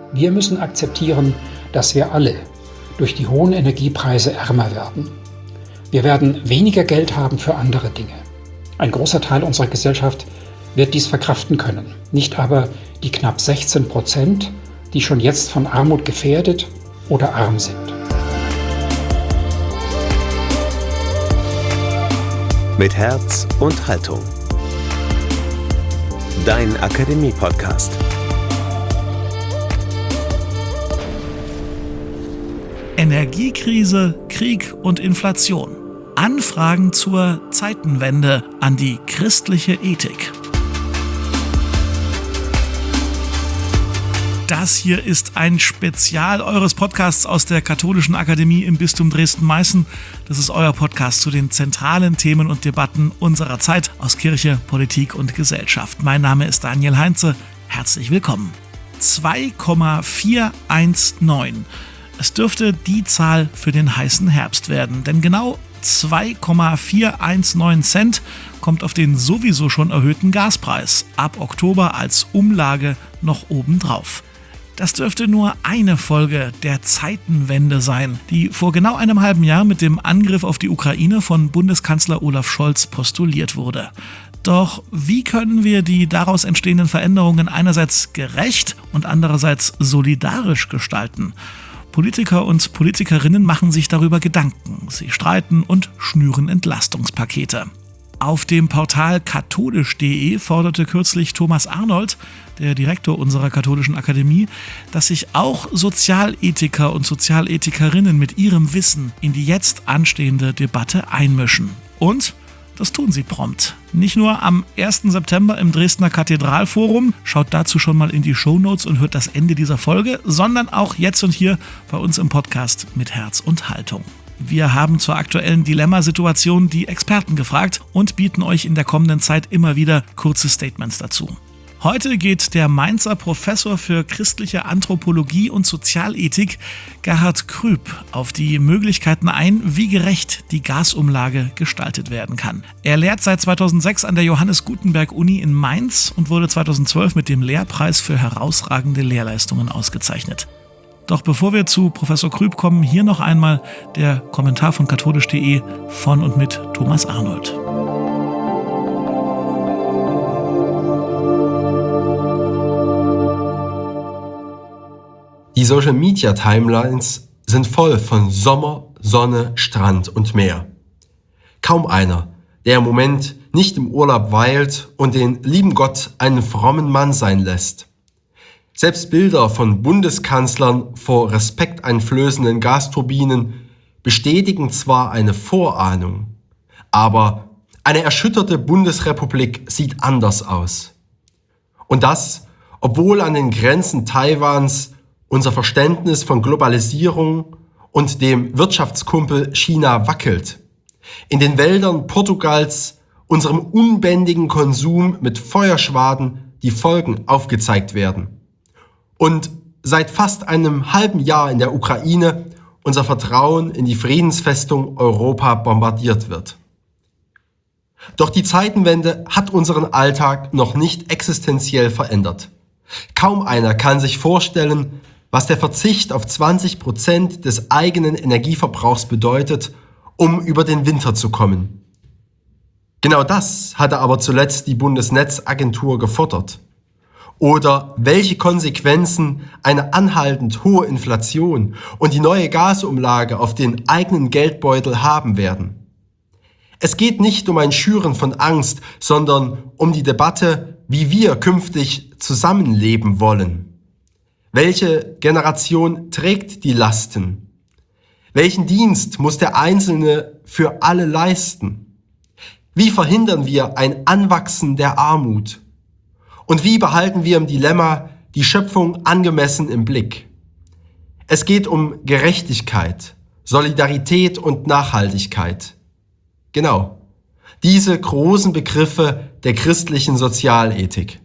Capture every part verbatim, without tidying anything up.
Wir müssen akzeptieren, dass wir alle durch die hohen Energiepreise ärmer werden. Wir werden weniger Geld haben für andere Dinge. Ein großer Teil unserer Gesellschaft wird dies verkraften können, nicht aber die knapp sechzehn Prozent, die schon jetzt von Armut gefährdet oder arm sind. Mit Herz und Haltung. Dein Akademie-Podcast. Energiekrise, Krieg und Inflation. Anfragen zur Zeitenwende an die christliche Ethik. Das hier ist ein Spezial eures Podcasts aus der Katholischen Akademie im Bistum Dresden-Meißen. Das ist euer Podcast zu den zentralen Themen und Debatten unserer Zeit aus Kirche, Politik und Gesellschaft. Mein Name ist Daniel Heinze. Herzlich willkommen. zwei Komma vierhundertneunzehn. Es dürfte die Zahl für den heißen Herbst werden, denn genau zwei Komma vierhundertneunzehn Cent kommt auf den sowieso schon erhöhten Gaspreis ab Oktober als Umlage noch obendrauf. Das dürfte nur eine Folge der Zeitenwende sein, die vor genau einem halben Jahr mit dem Angriff auf die Ukraine von Bundeskanzler Olaf Scholz postuliert wurde. Doch wie können wir die daraus entstehenden Veränderungen einerseits gerecht und andererseits solidarisch gestalten? Politiker und Politikerinnen machen sich darüber Gedanken. Sie streiten und schnüren Entlastungspakete. Auf dem Portal katholisch punkt de forderte kürzlich Thomas Arnold, der Direktor unserer Katholischen Akademie, dass sich auch Sozialethiker und Sozialethikerinnen mit ihrem Wissen in die jetzt anstehende Debatte einmischen. Und das tun sie prompt. Nicht nur am ersten September im Dresdner Kathedralforum, schaut dazu schon mal in die Shownotes und hört das Ende dieser Folge, sondern auch jetzt und hier bei uns im Podcast mit Herz und Haltung. Wir haben zur aktuellen Dilemmasituation die Experten gefragt und bieten euch in der kommenden Zeit immer wieder kurze Statements dazu. Heute geht der Mainzer Professor für christliche Anthropologie und Sozialethik Gerhard Krüb auf die Möglichkeiten ein, wie gerecht die Gasumlage gestaltet werden kann. Er lehrt seit zweitausendsechs an der Johannes Gutenberg Uni in Mainz und wurde zweitausendzwölf mit dem Lehrpreis für herausragende Lehrleistungen ausgezeichnet. Doch bevor wir zu Professor Krüb kommen, hier noch einmal der Kommentar von katholisch punkt de von und mit Thomas Arnold. Die Social-Media-Timelines sind voll von Sommer, Sonne, Strand und Meer. Kaum einer, der im Moment nicht im Urlaub weilt und den lieben Gott einen frommen Mann sein lässt. Selbst Bilder von Bundeskanzlern vor respekteinflößenden Gasturbinen bestätigen zwar eine Vorahnung, aber eine erschütterte Bundesrepublik sieht anders aus. Und das, obwohl an den Grenzen Taiwans unser Verständnis von Globalisierung und dem Wirtschaftskumpel China wackelt. In den Wäldern Portugals unserem unbändigen Konsum mit Feuerschwaden die Folgen aufgezeigt werden. Und seit fast einem halben Jahr in der Ukraine unser Vertrauen in die Friedensfestung Europa bombardiert wird. Doch die Zeitenwende hat unseren Alltag noch nicht existenziell verändert. Kaum einer kann sich vorstellen, was der Verzicht auf zwanzig Prozent des eigenen Energieverbrauchs bedeutet, um über den Winter zu kommen. Genau das hatte aber zuletzt die Bundesnetzagentur gefordert. Oder welche Konsequenzen eine anhaltend hohe Inflation und die neue Gasumlage auf den eigenen Geldbeutel haben werden. Es geht nicht um ein Schüren von Angst, sondern um die Debatte, wie wir künftig zusammenleben wollen. Welche Generation trägt die Lasten? Welchen Dienst muss der Einzelne für alle leisten? Wie verhindern wir ein Anwachsen der Armut? Und wie behalten wir im Dilemma die Schöpfung angemessen im Blick? Es geht um Gerechtigkeit, Solidarität und Nachhaltigkeit. Genau, diese großen Begriffe der christlichen Sozialethik.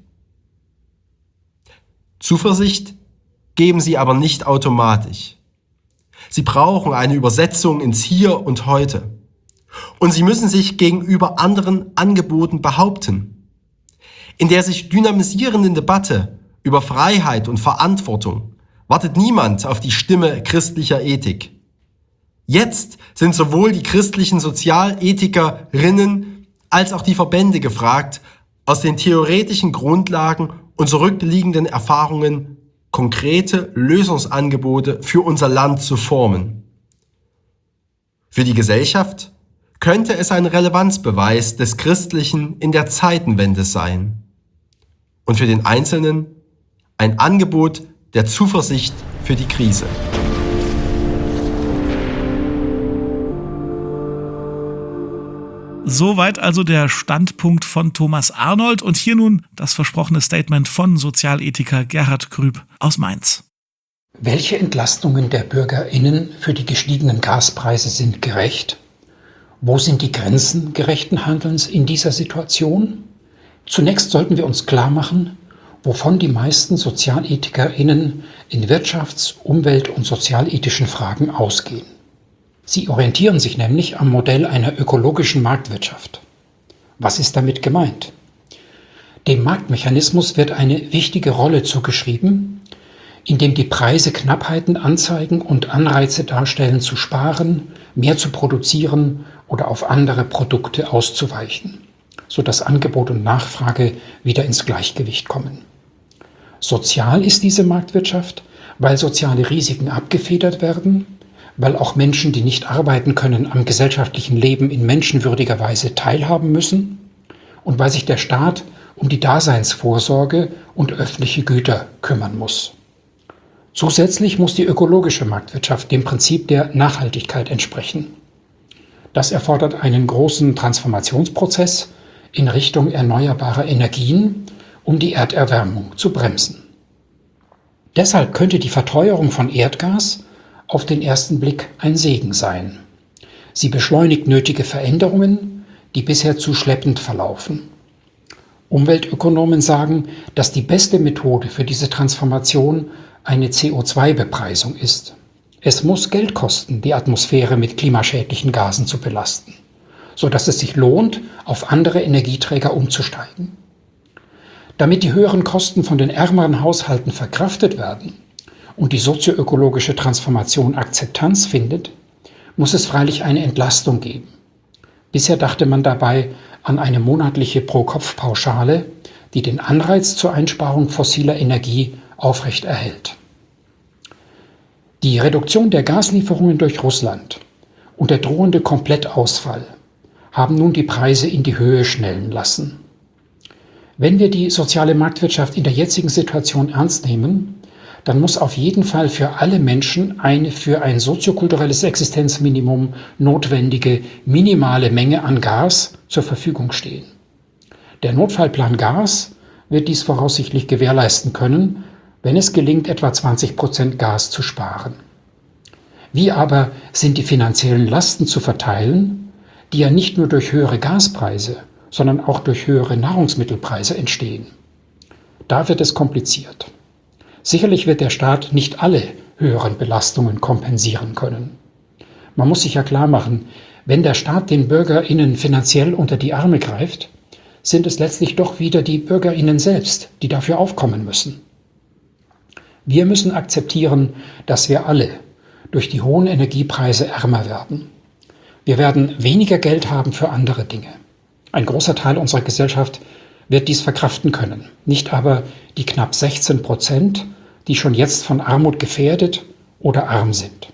Zuversicht geben sie aber nicht automatisch. Sie brauchen eine Übersetzung ins Hier und Heute. Und sie müssen sich gegenüber anderen Angeboten behaupten. In der sich dynamisierenden Debatte über Freiheit und Verantwortung wartet niemand auf die Stimme christlicher Ethik. Jetzt sind sowohl die christlichen Sozialethikerinnen als auch die Verbände gefragt, aus den theoretischen Grundlagen und zurückliegenden Erfahrungen konkrete Lösungsangebote für unser Land zu formen. Für die Gesellschaft könnte es ein Relevanzbeweis des Christlichen in der Zeitenwende sein und für den Einzelnen ein Angebot der Zuversicht für die Krise. Soweit also der Standpunkt von Thomas Arnold und hier nun das versprochene Statement von Sozialethiker Gerhard Grüb aus Mainz. Welche Entlastungen der BürgerInnen für die gestiegenen Gaspreise sind gerecht? Wo sind die Grenzen gerechten Handelns in dieser Situation? Zunächst sollten wir uns klar machen, wovon die meisten SozialethikerInnen in wirtschafts-, umwelt- und sozialethischen Fragen ausgehen. Sie orientieren sich nämlich am Modell einer ökologischen Marktwirtschaft. Was ist damit gemeint? Dem Marktmechanismus wird eine wichtige Rolle zugeschrieben, indem die Preise Knappheiten anzeigen und Anreize darstellen, zu sparen, mehr zu produzieren oder auf andere Produkte auszuweichen, sodass Angebot und Nachfrage wieder ins Gleichgewicht kommen. Sozial ist diese Marktwirtschaft, weil soziale Risiken abgefedert werden, weil auch Menschen, die nicht arbeiten können, am gesellschaftlichen Leben in menschenwürdiger Weise teilhaben müssen und weil sich der Staat um die Daseinsvorsorge und öffentliche Güter kümmern muss. Zusätzlich muss die ökologische Marktwirtschaft dem Prinzip der Nachhaltigkeit entsprechen. Das erfordert einen großen Transformationsprozess in Richtung erneuerbarer Energien, um die Erderwärmung zu bremsen. Deshalb könnte die Verteuerung von Erdgas auf den ersten Blick ein Segen sein. Sie beschleunigt nötige Veränderungen, die bisher zu schleppend verlaufen. Umweltökonomen sagen, dass die beste Methode für diese Transformation eine C O zwei Bepreisung ist. Es muss Geld kosten, die Atmosphäre mit klimaschädlichen Gasen zu belasten, sodass es sich lohnt, auf andere Energieträger umzusteigen. Damit die höheren Kosten von den ärmeren Haushalten verkraftet werden und die sozioökologische Transformation Akzeptanz findet, muss es freilich eine Entlastung geben. Bisher dachte man dabei an eine monatliche Pro-Kopf-Pauschale, die den Anreiz zur Einsparung fossiler Energie aufrechterhält. Die Reduktion der Gaslieferungen durch Russland und der drohende Komplettausfall haben nun die Preise in die Höhe schnellen lassen. Wenn wir die soziale Marktwirtschaft in der jetzigen Situation ernst nehmen, dann muss auf jeden Fall für alle Menschen eine für ein soziokulturelles Existenzminimum notwendige minimale Menge an Gas zur Verfügung stehen. Der Notfallplan Gas wird dies voraussichtlich gewährleisten können, wenn es gelingt, etwa zwanzig Prozent Gas zu sparen. Wie aber sind die finanziellen Lasten zu verteilen, die ja nicht nur durch höhere Gaspreise, sondern auch durch höhere Nahrungsmittelpreise entstehen? Da wird es kompliziert. Sicherlich wird der Staat nicht alle höheren Belastungen kompensieren können. Man muss sich ja klar machen, wenn der Staat den BürgerInnen finanziell unter die Arme greift, sind es letztlich doch wieder die BürgerInnen selbst, die dafür aufkommen müssen. Wir müssen akzeptieren, dass wir alle durch die hohen Energiepreise ärmer werden. Wir werden weniger Geld haben für andere Dinge. Ein großer Teil unserer Gesellschaft wird dies verkraften können, nicht aber die knapp sechzehn Prozent, die schon jetzt von Armut gefährdet oder arm sind.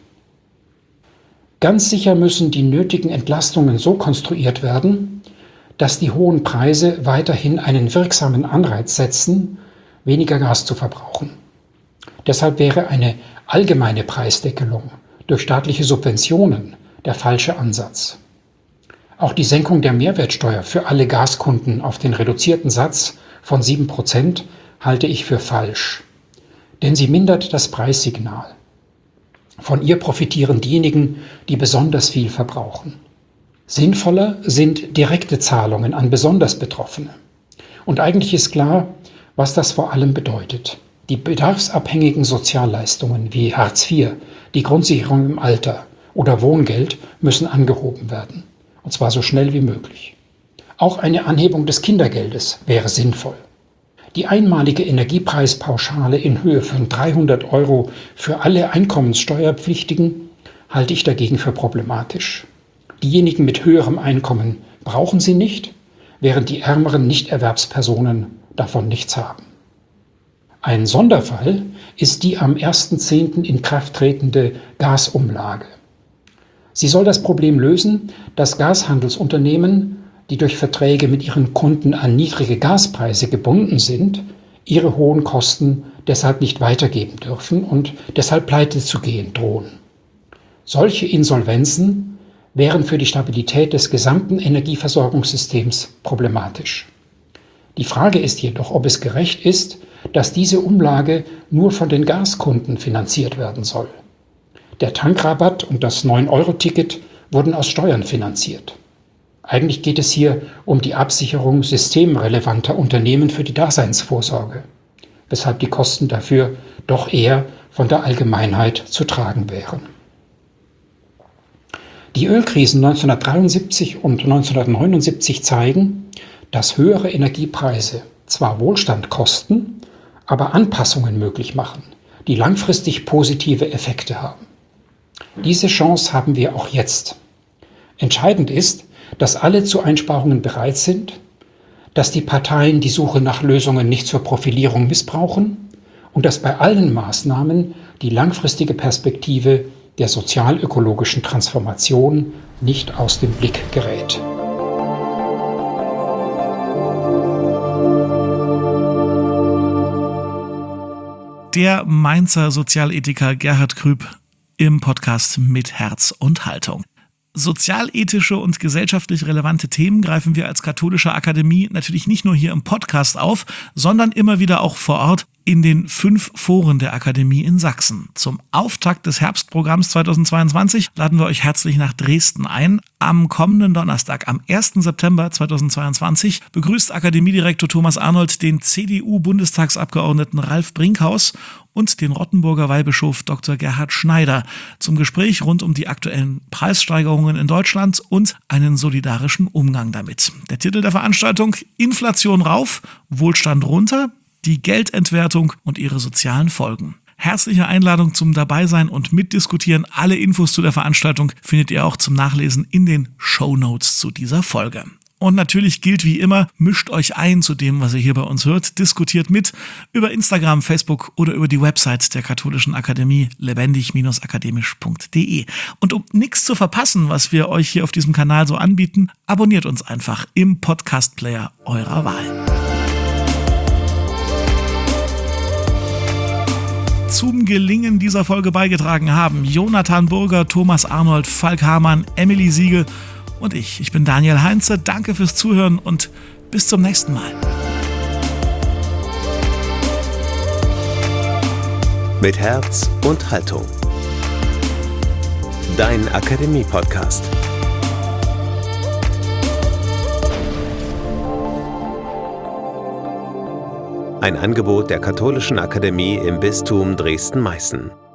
Ganz sicher müssen die nötigen Entlastungen so konstruiert werden, dass die hohen Preise weiterhin einen wirksamen Anreiz setzen, weniger Gas zu verbrauchen. Deshalb wäre eine allgemeine Preisdeckelung durch staatliche Subventionen der falsche Ansatz. Auch die Senkung der Mehrwertsteuer für alle Gaskunden auf den reduzierten Satz von sieben Prozent halte ich für falsch, denn sie mindert das Preissignal. Von ihr profitieren diejenigen, die besonders viel verbrauchen. Sinnvoller sind direkte Zahlungen an besonders Betroffene. Und eigentlich ist klar, was das vor allem bedeutet. Die bedarfsabhängigen Sozialleistungen wie Hartz vier, die Grundsicherung im Alter oder Wohngeld müssen angehoben werden. Und zwar so schnell wie möglich. Auch eine Anhebung des Kindergeldes wäre sinnvoll. Die einmalige Energiepreispauschale in Höhe von dreihundert Euro für alle Einkommenssteuerpflichtigen halte ich dagegen für problematisch. Diejenigen mit höherem Einkommen brauchen sie nicht, während die ärmeren Nichterwerbspersonen davon nichts haben. Ein Sonderfall ist die am ersten zehnten in Kraft tretende Gasumlage. Sie soll das Problem lösen, dass Gashandelsunternehmen, die durch Verträge mit ihren Kunden an niedrige Gaspreise gebunden sind, ihre hohen Kosten deshalb nicht weitergeben dürfen und deshalb pleite zu gehen drohen. Solche Insolvenzen wären für die Stabilität des gesamten Energieversorgungssystems problematisch. Die Frage ist jedoch, ob es gerecht ist, dass diese Umlage nur von den Gaskunden finanziert werden soll. Der Tankrabatt und das neun Euro Ticket wurden aus Steuern finanziert. Eigentlich geht es hier um die Absicherung systemrelevanter Unternehmen für die Daseinsvorsorge, weshalb die Kosten dafür doch eher von der Allgemeinheit zu tragen wären. Die Ölkrisen neunzehnhundertdreiundsiebzig und neunzehnhundertneunundsiebzig zeigen, dass höhere Energiepreise zwar Wohlstand kosten, aber Anpassungen möglich machen, die langfristig positive Effekte haben. Diese Chance haben wir auch jetzt. Entscheidend ist, dass alle zu Einsparungen bereit sind, dass die Parteien die Suche nach Lösungen nicht zur Profilierung missbrauchen und dass bei allen Maßnahmen die langfristige Perspektive der sozial-ökologischen Transformation nicht aus dem Blick gerät. Der Mainzer Sozialethiker Gerhard Krüpp im Podcast Mit Herz und Haltung. Sozialethische und gesellschaftlich relevante Themen greifen wir als Katholische Akademie natürlich nicht nur hier im Podcast auf, sondern immer wieder auch vor Ort in den fünf Foren der Akademie in Sachsen. Zum Auftakt des Herbstprogramms zweitausendzweiundzwanzig laden wir euch herzlich nach Dresden ein. Am kommenden Donnerstag, am ersten September zweitausendzweiundzwanzig, begrüßt Akademiedirektor Thomas Arnold den C D U-Bundestagsabgeordneten Ralf Brinkhaus und den Rottenburger Weihbischof Doktor Gerhard Schneider zum Gespräch rund um die aktuellen Preissteigerungen in Deutschland und einen solidarischen Umgang damit. Der Titel der Veranstaltung: Inflation rauf, Wohlstand runter, die Geldentwertung und ihre sozialen Folgen. Herzliche Einladung zum Dabeisein und Mitdiskutieren. Alle Infos zu der Veranstaltung findet ihr auch zum Nachlesen in den Shownotes zu dieser Folge. Und natürlich gilt wie immer, mischt euch ein zu dem, was ihr hier bei uns hört, diskutiert mit über Instagram, Facebook oder über die Website der Katholischen Akademie lebendig Bindestrich akademisch Punkt de. Und um nichts zu verpassen, was wir euch hier auf diesem Kanal so anbieten, abonniert uns einfach im Podcast-Player eurer Wahl. Zum Gelingen dieser Folge beigetragen haben Jonathan Burger, Thomas Arnold, Falk Hamann, Emily Siegel und ich. Ich bin Daniel Heinze. Danke fürs Zuhören und bis zum nächsten Mal. Mit Herz und Haltung. Dein Akademie-Podcast. Ein Angebot der Katholischen Akademie im Bistum Dresden-Meißen.